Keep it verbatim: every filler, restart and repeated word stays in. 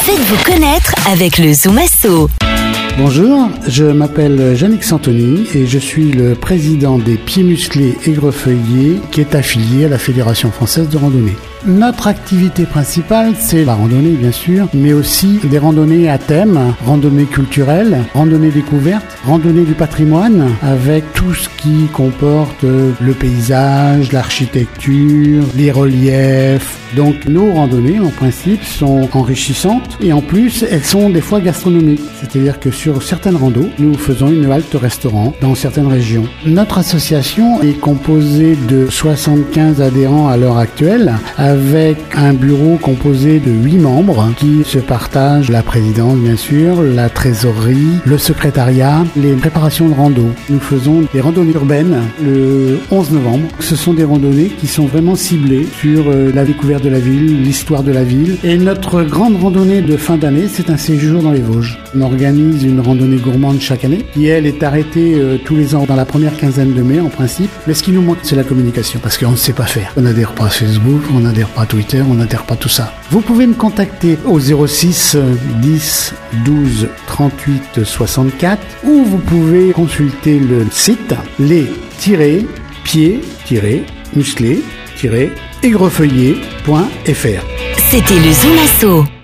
Faites-vous connaître avec le Zoom Asso. Bonjour, je m'appelle Yannick Santoni et je suis le président des Pieds Musclés Aigrefeuillers qui est affilié à la Fédération Française de Randonnée. Notre activité principale, c'est la randonnée bien sûr, mais aussi des randonnées à thème, randonnée culturelle, randonnée découverte, randonnée du patrimoine, avec tout ce qui comporte le paysage, l'architecture, les reliefs. Donc nos randonnées, en principe, sont enrichissantes et en plus, elles sont des fois gastronomiques. C'est-à-dire que sur certaines randos, nous faisons une halte restaurant dans certaines régions. Notre association est composée de soixante-quinze adhérents à l'heure actuelle, avec un bureau composé de huit membres qui se partagent la présidence bien sûr, la trésorerie, le secrétariat, les préparations de rando. Nous faisons des randonnées urbaines le onze novembre. Ce sont des randonnées qui sont vraiment ciblées sur la découverte de la ville, l'histoire de la ville. Et notre grande randonnée de fin d'année, c'est un séjour dans les Vosges. On organise une randonnée gourmande chaque année qui, elle, est arrêtée euh, tous les ans dans la première quinzaine de mai en principe. Mais ce qui nous manque, c'est la communication parce qu'on ne sait pas faire. On n'adhère pas à Facebook, on n'adhère pas à Twitter, on n'adhère pas à tout ça. Vous pouvez me contacter au zéro six dix douze trente-huit soixante-quatre ou vous pouvez consulter le site les-pieds-musclés-aigrefeuillers point f r. C'était le Zoom Asso.